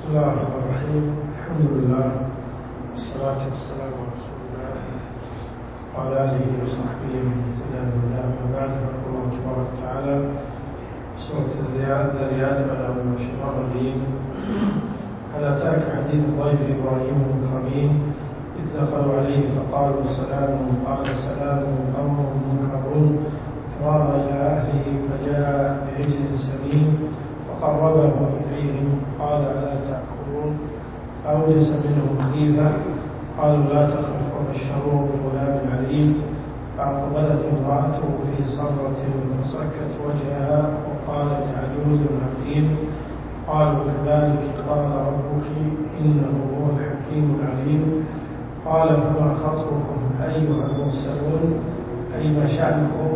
الله الرحمن الرحيم. الحمد لله والصلاة والسلام على رسول الله وعلى آله وصحبه ومن اهتدى بهداه. أما بعد، فيقول الله تبارك وتعالى سورة الذاريات بعد أعوذ بالله من الشيطان الرجيم: هل أتاك حديث ضيف إبراهيم المكرمين إذ دخلوا عليه فقالوا سلام، قال سلام قوم منكرون، فراغ إلى أهله فجاء بعجل سمين فقربه إليهم قال ألا تأكلون؟ فأوجس منهم خيفة قالوا لا تخف وبشروه بغلام عليم. فأقبلت امرأته في صرة فصكت وجهها وقالت عجوز عقيم. قالوا كذلك قال ربك إنه هو الحكيم العليم. قال فما خطبكم أيها المرسلون؟ أي ما شأنكم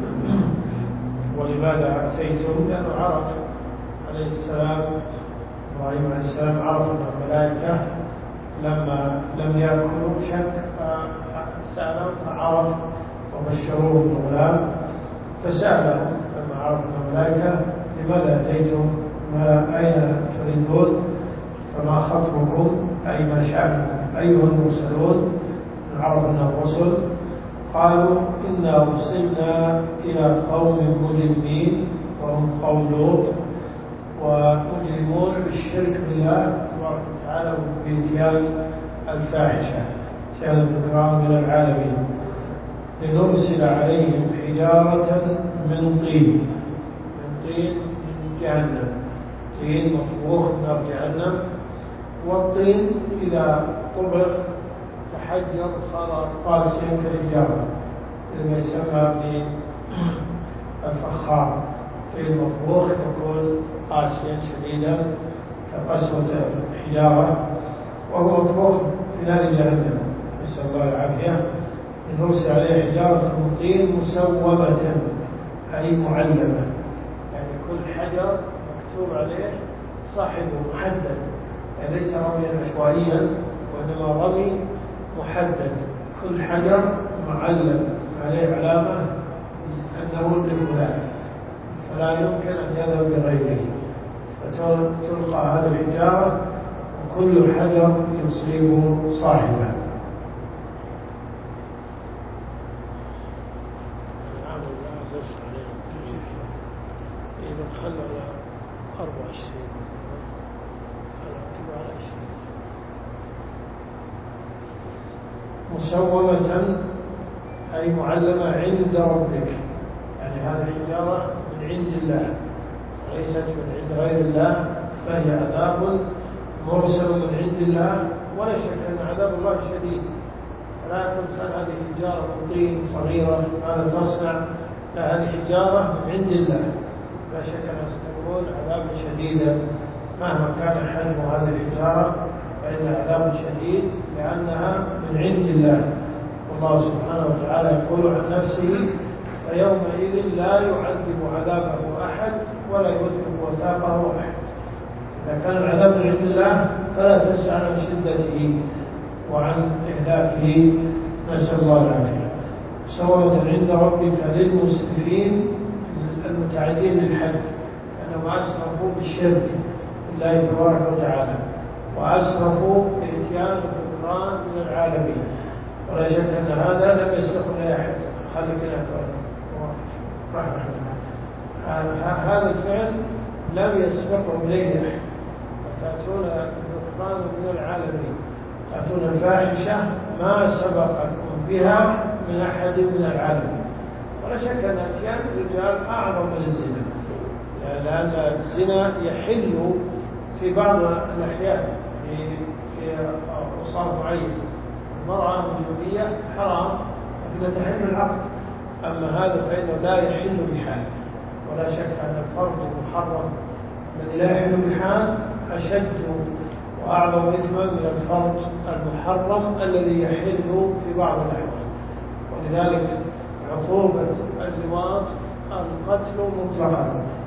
ولماذا أتيتم؟ لأنه عرف عليه السلام، إبراهيم عليه السلام عرف أن الملائكة لما لم يأكلوا شك فسألهم فعرف وبشروه بالغلام. فسألهم لما عرف الملائكة لماذا أتيتم؟ أين تريدون؟ فما خطبكم أي ما شأنكم أيها المرسلون؟ عرف أنهم رسل. قالوا إنا أرسلنا إلى قوم مجرمين وهم قوم لوط، ومجرمون بالشرك بالله تبارك وتعالى وبإتيان الفاحشة، إتيان الذكران من العالمين. لنرسل عليهم حجارة من طين من جهنم، طين مطبوخ من نار جهنم. والطين إذا طبخ تحجر صار قاسيا كالحجارة، لما يسمى بالفخار. طين مطبوخ يكون قاسيا شديدا كقسوة الحجارة، وهو مطبوخ في نار جهنم، نسأل الله العافية. نرسل عليه حجارة من طين مسومة أي معلمة، يعني كل حجر مكتوب عليه صاحبه محدد، يعني ليس رميا عشوائيا وإنما رمي محدد. كل حجر معلم عليه علامة أنه لفلان، فلا يمكن أن يذهب بغيره. فتلقى هذه الحجارة وكل حجر يصيب صاحبه. مسومة أي معلمة عند ربك، يعني هذه الحجارة من عند الله وليست من عند غير الله، فهي عذاب مرسل من عند الله. ولا شك أن عذاب الله شديد، فلا تنسى هذه حجارة من طين صغيرة ماذا تصنع؟ لا، هذه حجارة من عند الله، لا شك أنها ستكون عذابا شديدا مهما كان حجم هذه الحجارة، فإن عذاب شديد لأنها من عند الله. والله سبحانه وتعالى يقول عن نفسه: فيومئذ لا يعذب عذابه أحد ولا يوثق وثاقه أحد. إذا كان العذاب من عند الله فلا تسأل عن شدته وعن إهلاكه، نسأل الله العافية. سورة عند ربك للمسرفين المتعدين للحد، لأنهم أسرفوا بالشرك بالله تبارك وتعالى، وأسرفوا بإتيان الذكران من العالمين. ولا شك أن هذا لم يسبقه إلى أحد. خليك هذا الفعل لم يسبقه إليه أحد. وتأتون الذكران من العالمين، تأتون الفاحشة ما سبقكم بها من أحد من العالمين. ولا شك أن أتيان الرجال أعظم من الزنا، لأن الزنا يحل في بعض الأحيان في أوصاف معينة. المرأة الجنوبية حرام لكنها تحل العقد، أما هذا فإنه لا يحل بحال. ولا شك أن الفرج المحرم الذي لا يحل بحال أشد وأعظم إثما من الفرج المحرم الذي يحل في بعض الأحوال. ولذلك عقوبة اللواط القتل مطلقا،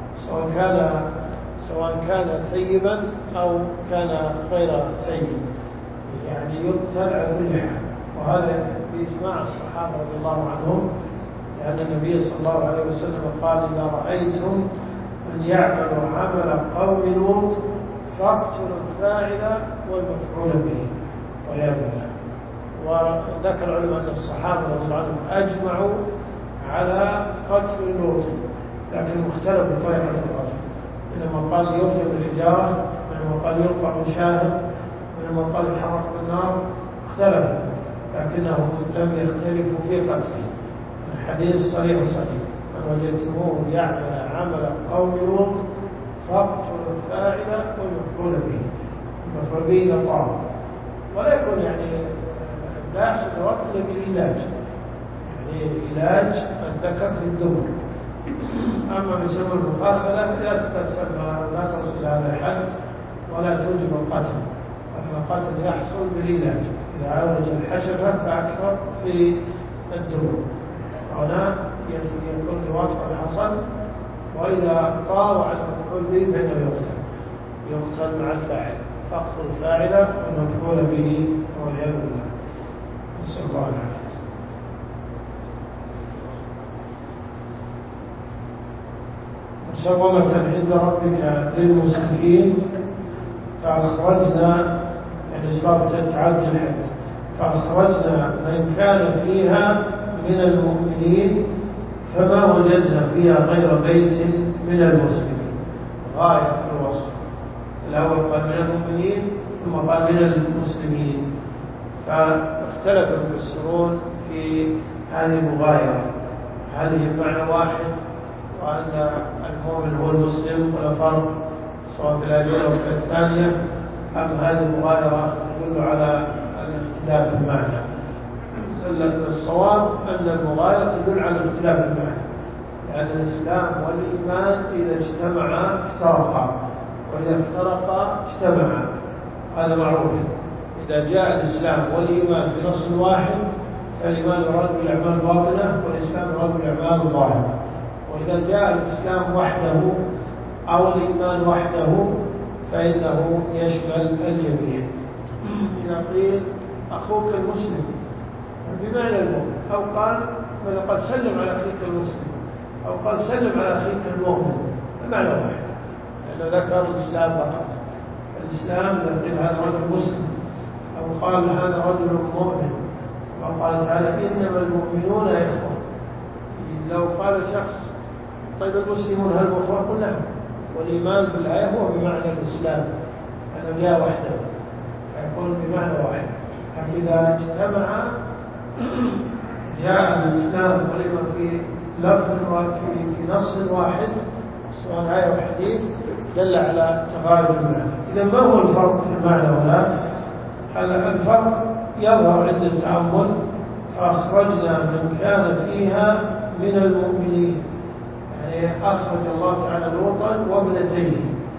سواء كان ثيبا أو كان غير ثيب، يعني يقتل على كل حال. وهذا بإجماع الصحابة رضي الله عنهم، لأن النبي صلى الله عليه وسلم قال: إذا رأيتم من يعمل عمل قوم لوط فاقتلوا الفاعل والمفعول به والعياذ بالله. وذكر العلماء أن الصحابة رضي الله عنهم أجمعوا على قتل اللوط، لكن مختلف بطريقة القتل. منهم قال يرجم بالحجارة، منهم قال يرفع بالشاهد، منهم قال يحرق بالنار، اختلفوا لكنهم لم يختلفوا في قتله. الحديث صريح صحيح: من وجدتموه يعمل عمل قوم لوط فاقتلوا الفاعل والمفعول به. المفعول به لطام، ولا يكون لا يحصل الوقت الا بالعلاج، علاج الذكر في الدبر. اما بسبب المفارقه لا تصل هذا الحد ولا توجب القتل، لكن القتل يحصل بالعلاج. اذا عالج الحشره فاكثر في الدبر، هنا يكون الوقت الحصل. واذا طاوع المفعول به فانه يقتل مع الفاعل. فاقتل الفاعل والمفعول به والعياذ بالله، نسأل الله العافية. مسومة عند ربك للمسلمين فأخرجنا، صارت تعدي الحد، فأخرجنا من كان فيها من المؤمنين فما وجدنا فيها غير بيت من المسلمين. غاية الوصف، الأول قال من المؤمنين ثم قال من المسلمين. فاختلف المفسرون في هذه المغايرة، هل هي بمعنى واحد وأن المؤمن هو المسلم ولا فرق سواء في الأولى أو في الثانية، أم هذه المغايرة تدل على الاختلاف المعنى؟ الصواب أن المغايرة تدل على اختلاف المعنى، لأن الإسلام والإيمان إذا اجتمعا افترقا، وإذا افترقا اجتمعا، هذا معروف. إذا جاء الإسلام والإيمان بنص واحد فالإيمان يراد بالأعمال الباطنة والإسلام يراد بالأعمال الظاهرة. وإذا جاء الإسلام وحده أو الإيمان وحده فإنه يشمل الجميع. إذا قيل أخوك المسلم بمعنى المؤمن، أو قال قد سلم على أخيك المسلم، أو قال سلم على أخيك المؤمن، بمعنى واحد، لأنه ذكر الإسلام فقط. الإسلام يقول هذا رجل مسلم، أو قال هذا رجل مؤمن، وقال تعالى إنما المؤمنون إخوة. لو قال شخص طيب المسلمون هل أخوة؟ قل نعم. والإيمان بالآية هو بمعنى الإسلام، أنه جاء وحده فيكون بمعنى واحد. فإذا اجتمع جاء الإسلام والإيمان في لفظ في نص واحد سواء آية وحديث دل على تغاير المعنى. إذا ما هو الفرق في المعنى هناك؟ الفرق يظهر عند التأمل. فأخرجنا من كان فيها من المؤمنين، أخرج الله تعالى لوطا وابنتيه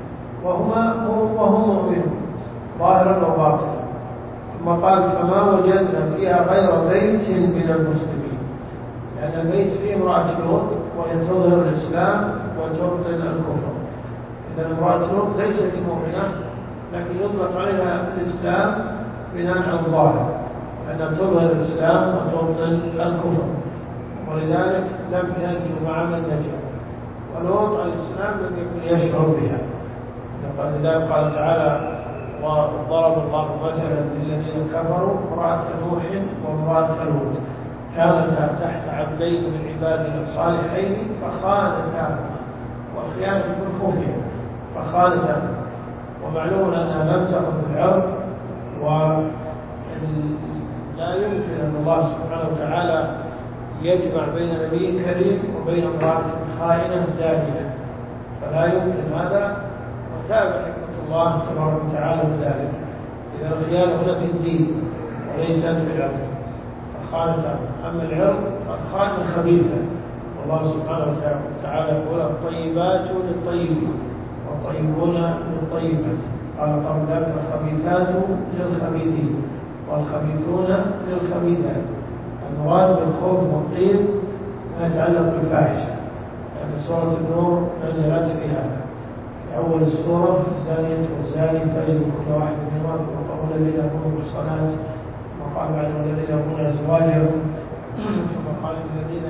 وهم مؤمنون ظاهرا وباطنا. ثم قال فما وجدنا فيها غير بيت من المسلمين، لأن البيت فيه امرأة لوط وهي تظهر الإسلام وتبطن الكفر. إذا امرأة لوط ليست مؤمنة، لكن يطلق عليها الإسلام بناء على الظاهر، لأنها تظهر الإسلام وتبطن الكفر، ولذلك لم تنجو مع من نجا. ولوط الإسلام لم يكن يشعر بها. لذلك قال تعالى وضرب الله مثلا للذين كفروا امرأة نوح وامرأة لوط كانتا تحت عبدين من عبادنا الصالحين فخانتاهما، والخيانة تكون خفية، فخانتاهما. ومعلوم أنها لم تكن في العرض، ولا يمكن أن الله سبحانه وتعالى يجمع بين نبي كريم وبين امرأة خائنة زانية، فلا يمكن هذا. وتابع حكمة الله تبارك وتعالى بذلك. إذا الخيانة هنا في الدين وليست في العرض فخانتها. أما العرض فخان خبيثة، والله سبحانه وتعالى يقول الطيبات للطيبين والطيبون للطيبات. قال قبل ذلك الخبيثات للخبيثين والخبيثون للخبيثات. المراد بالخوف والطيب ما يتعلق بالفاحشة، يعني سورة النور نزلت فيها في أول السورة الزانية والزاني فاجلدوا كل واحد منهما وقالوا الذين يقولون بالصلاة، وقال بعد الذين يقولون أزواجهم، ثم قال الذين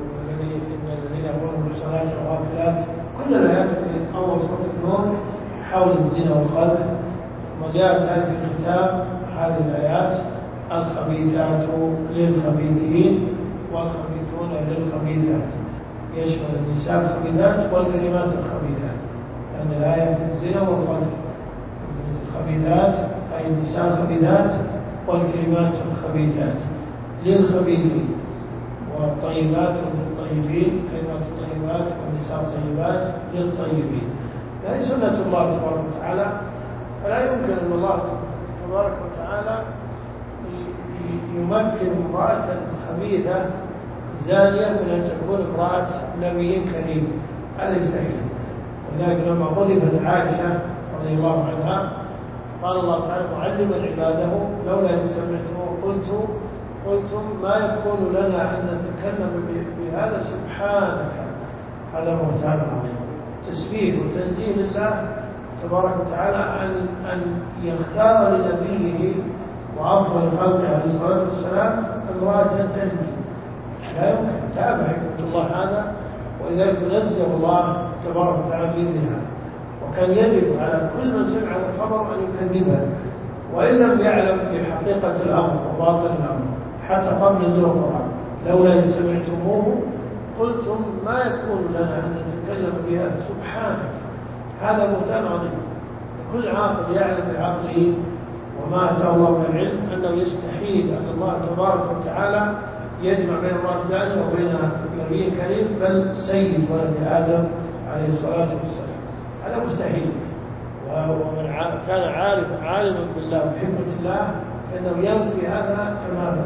يقولون بالصلاة والغافلات. كل الآيات في أول سورة النور حول الزنا والقذف. وجاءت هذه الكتاب هذه الآيات: الخبيثات للخبيثين والخبيثون للخبيثات، يشمل النساء الخبيثات والكلمات الخبيثات، لأن الآية في الزنا والقذف. الخبيثات أي النساء الخبيثات والكلمات الخبيثات للخبيثين، والطيبات للطيبين، كلمات الطيبات والنساء الطيبات للطيبين. هذه سنة الله تبارك وتعالى، فلا يمكن أن الله تبارك وتعالى يمكن امرأة خبيثة زانية من أن تكون امرأة نبي كريم، هذا يستحيل. ولذلك لما غضبت عائشة رضي الله عنها قال الله تعالى معلما عباده: لولا إن سمعتموه قلتم ما يكون لنا أن نتكلم بهذا سبحانك. هذا بهتان عظيم، تسبيح وتنزيه لله تبارك وتعالى أن يختار لنبيه وأفضل الخلق عليه الصلاة والسلام امرأة تزني. لا يمكن. تابع حكمة الله هذا، ولذلك نزل الله تبارك وتعالى بإذنها. وكان يجب على كل من سمع الخبر أن يكذبه، وإن لم يعلم بحقيقة الأمر وباطن الأمر حتى قبل نزول القرآن. لولا إن سمعتموه قلتم ما يكون لنا أن نتكلم بها سبحانك. هذا بهتان عظيم. كل عاقل يعلم بعقله وما أتاه الله من العلم أنه يستحيل أن الله تبارك وتعالى يجمع بين امرأة زانية وبين نبي كريم، بل سيد ولد آدم عليه الصلاة والسلام. هذا مستحيل. ومن كان عالما بالله وحكمة الله فإنه ينفي هذا تماما.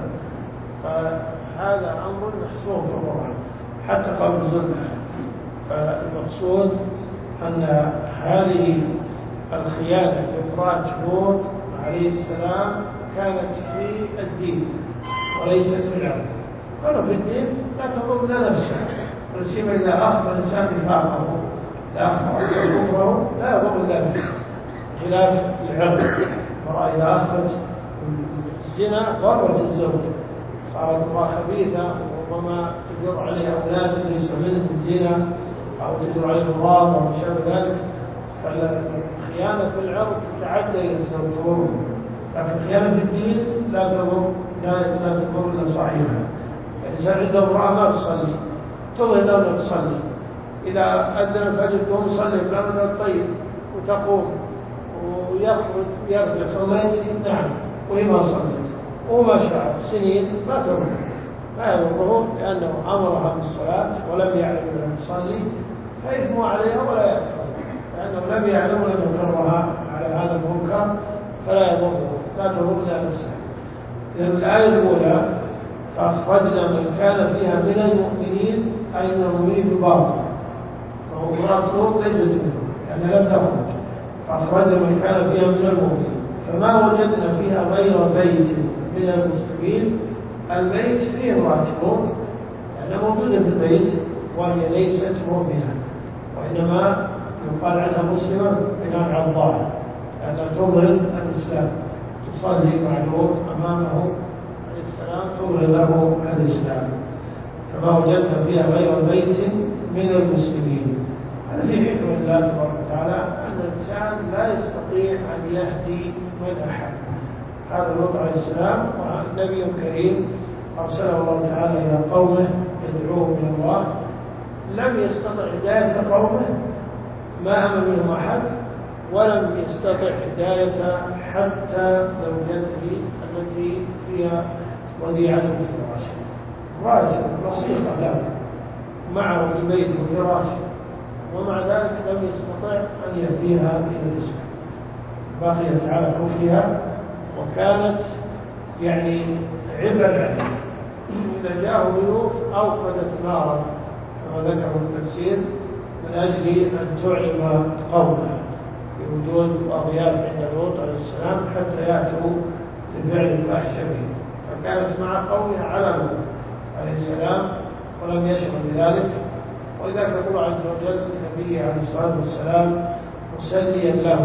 فهذا أمر محصور في القرآن حتى قبل نزول الآية. فالمقصود أن هذه الخيانة لامرأة لوط عليه السلام كانت في الدين وليست في العرض. كانوا في الدين لا تضر نفسه، فسيما إذا أخبر الإنسان بفاقه لا أخبر كفره لا يضر إلا نفسه، خلاف العرض. المرأة إذا أخبرت الزنا ضرت الزوج، صارت امرأة خبيثة وربما تجر عليه أولاد ليس منهم الزنا أو تجر عليه الغرام أو ما شابه ذلك. فالخيانة في العرض تتعدى إلى الزوج، لكن الخيانة في الدين لا تضر إلا صاحبها. الإنسان عنده امرأة ما تصلي، تظهر أنها تصلي، إذا أذن الفجر تقوم تصلي كلام من الطيب وتقوم ويخرج ويرجع ثم يجري نعم وهي ما صلت وما شاء سنين ما تضر، ما يضره لأنه أمرها بالصلاة ولم يعلم أنها تصلي، فإثم عليها ولا يأثم، لأنه لم يعلم أن يكرها على هذا المنكر فلا يضره، لا تضر إلا نفسه. إذن الآية الأولى: فأخرجنا من كان فيها من المؤمنين، أي من المؤمنين في الباطن، فهو امرأة لوط ليست منهم لأنها لم تخرج. فأخرجنا من كان فيها من المؤمنين، فما وجدنا فيها غير بيت من المسلمين. البيت فيه امرأة لوط لأنها موجودة في البيت وهي ليست مؤمنة، وإنما يقال عنها مسلمة بناء على الظاهر، لأنها تظهر الإسلام، تصلي مع لوط أمامه عليه السلام، تظهر له الإسلام. فما وجدنا فيها غير بيت من المسلمين. هذا في حكمة الله تبارك وتعالى أن الإنسان لا يستطيع أن يهدي من أحد. هذا لوط عليه السلام ونبي كريم أرسله الله تعالى إلى قومه يدعوهم إلى الله، لم يستطع هداية قومه، ما أمن منهم أحد، ولم يستطع هداية حتى زوجته التي هي وديعته في فراشه، راجل رصيقة له معه في البيت وفراشه، ومع ذلك لم يستطع أن يهديها إلى الإسلام، بقيت على كفرها وكانت يعني عبء عليه. إذا جاءه ضيوف أوقدت نارا كما ذكر التفسير من أجل أن تعلم قومه بوجود أضياف عند لوط عليه السلام حتى يأتوا لفعل الفاحشة به، فكانت مع قومها على لوط عليه السلام ولم يشعر بذلك. ولذلك يقول عز وجل لنبيه عليه الصلاة والسلام مسليا له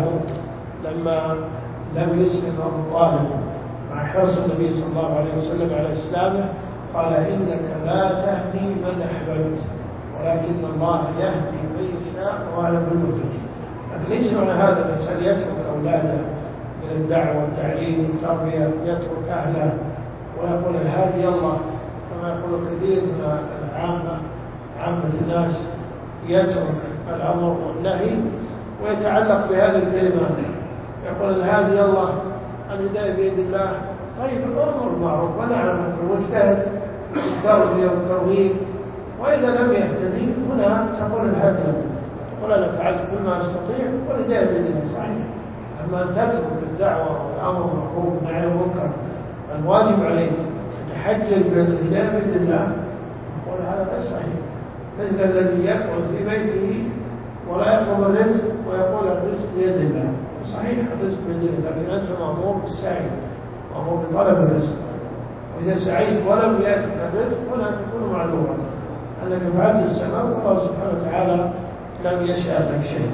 لما لم يسلم أبو طالب مع حرص النبي صلى الله عليه وسلم على إسلامه، قال: إنك لا تهدي من أحببت ولكن الله يهدي من يشاء وأعلم بالمهتدين. لكن ليس معنى هذا الإنسان يترك أولاده من الدعوة والتعليم والتربية، يترك أهله ويقول هذه يلا، كما يقول كثير من عامة الناس يترك الأمر والنهي ويتعلق بهذه الكلمات، يقول هذه يلا الهداية بيد الله. طيب الأمر معروف ونعلم أنه مجتهد في التربية والترغيب، وإذا لم يهتدي هنا تقول الهدي، تقول أنا فعلت كل ما أستطيع والهداية بيد الله. صحيح. أما أن تترك الدعوة والأمر بالمعروف والنهي عن المنكر، الواجب عليك تتحجج بالهداية بيد الله، يقول هذا غير صحيح. مثل الذي يقعد في بيته ولا يطلب الرزق ويقول الرزق بيد الله. صحيح الرزق بيد الله، لكن أنت مأمور بالسعي، مأمور بطلب الرزق، وإذا سعيت ولم يأتك الرزق هنا تكون معلومة أنك فعلت السبب والله سبحانه وتعالى لم يشاء لك شيء.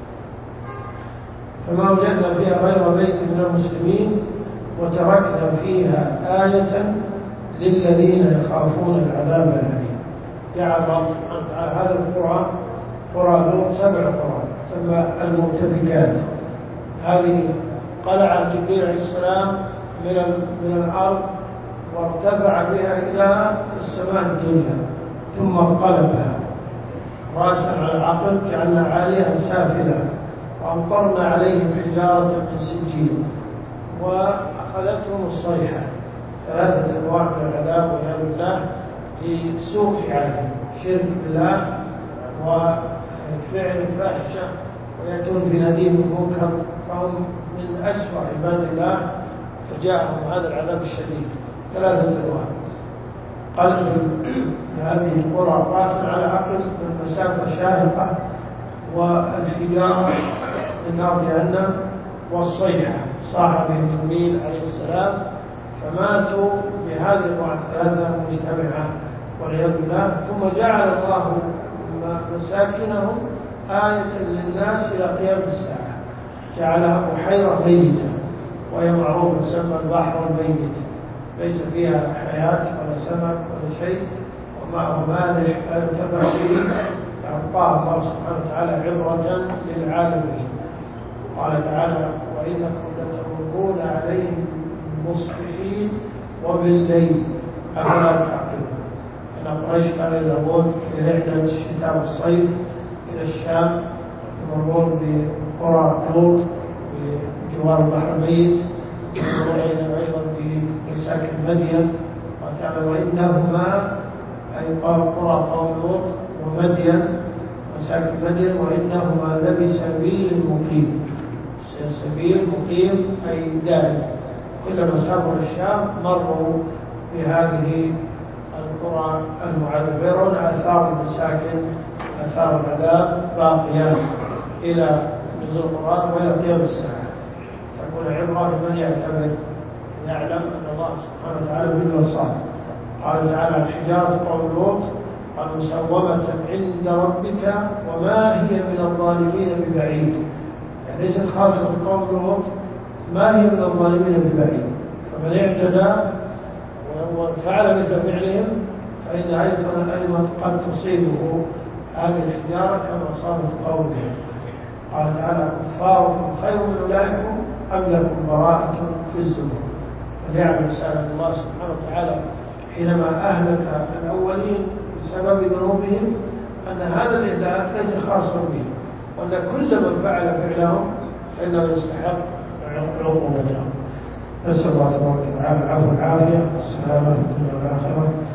فما وجدنا فيها غير بيت من المسلمين وتركنا فيها آية للذين يخافون العذاب الأليم. جعل الله سبحانه وتعالى هذا القرى قرى لوط 7 قرى تسمى المرتفكات. هذه قلع جبريل عليه السلام من الأرض وارتفع بها إلى السماء الدنيا ثم انقلبها رأسا على عقب، جعلنا عاليها سافلة وأمطرنا عليهم حجارة من سجيل وأخذتهم الصيحة. 3 أنواع من العذاب والعياذ بالله لسوء فعلهم، شرك بالله وفعل الفاحشة ويأتون في نديم المنكر، فهم من أسوأ عباد الله، فجاءهم هذا العذاب الشديد. 3 أنواع. قلب هذه القرى راسا على عقل من مسافة شاهقة، والحجارة من نار جهنم، والصيحة صاح بهم جبريل عليه السلام فماتوا بهذه الأنواع 3 مجتمعة والعياذ بالله. ثم جعل الله مساكنهم آية للناس إلى قيام الساعة، جعلها بحيرة ميتة وهي معروفة تسمى البحر الميت، ليس فيها حياة ولا سمك ولا شيء وماء مالح لا ينتفع به، أعطاه الله سبحانه وتعالى عبرة للعالمين. قال تعالى وإنكم لتمرون عليهم مصبحين وبالليل أفلا تعقلون. أن قريش كانوا يذهبون في رحلة الشتاء والصيف إلى الشام، يمرون بقرى لوط بجوار البحر الميت، يمرون أيضا بمساكن مدين، وتعالى وإنهما أي قرى قوم لوط ومدين مساكن مدين وإنهما لبسبيل مقيم. سبيل مقيم أي دائم، كلما سافروا الشام مروا بهذه القرى المعذبة، يرون آثار المساكن آثار العذاب باقيات إلى نزول القرآن وإلى قيام الساعة، تكون عبرة لمن يعتبر يعلم أن الله سبحانه وتعالى بالوصال. قال تعالى الحجارة قوم لوط قال مسومة عند ربك وما هي من الظالمين ببعيد، يعني ليست خاصة بقوم لوط، ما هي من الظالمين ببعيد. فمن اعتدى وفعل مثل فعلهم فإن أيضا قد تصيبه هذه الحجارة كما صارت قومهم. قال تعالى كفاركم خير من أولئكم أم لكم براءة في الزبر. فليعلم سأل الله سبحانه وتعالى حينما أهلك الأولين بسبب ذنوبهم أن هذا الإهلاك ليس خاصا به، وأن كل من فعل فعلهم فإنه يستحق عقوبتهم. نسأل الله تبارك وتعالى العفو والعافية والسلامة في الدنيا والآخرة.